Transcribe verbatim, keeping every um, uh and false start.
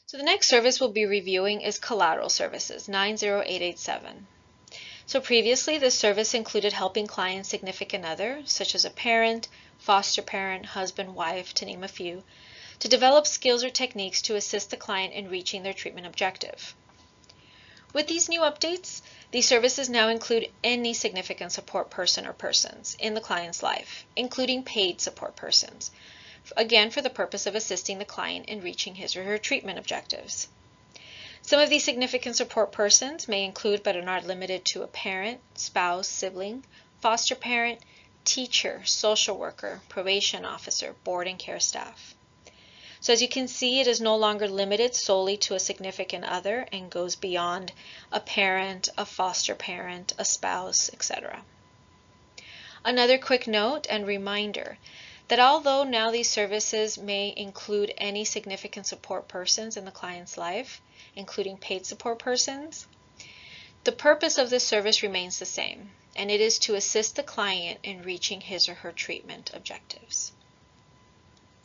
So the next service we'll be reviewing is collateral services, nine zero eight eight seven. So previously, this service included helping clients' significant other, such as a parent, foster parent, husband, wife, to name a few, to develop skills or techniques to assist the client in reaching their treatment objective. With these new updates, these services now include any significant support person or persons in the client's life, including paid support persons, again for the purpose of assisting the client in reaching his or her treatment objectives. Some of these significant support persons may include but are not limited to a parent, spouse, sibling, foster parent, teacher, social worker, probation officer, board and care staff. So as you can see, it is no longer limited solely to a significant other and goes beyond a parent, a foster parent, a spouse, et cetera. Another quick note and reminder that although now these services may include any significant support persons in the client's life, including paid support persons, the purpose of this service remains the same, and it is to assist the client in reaching his or her treatment objectives.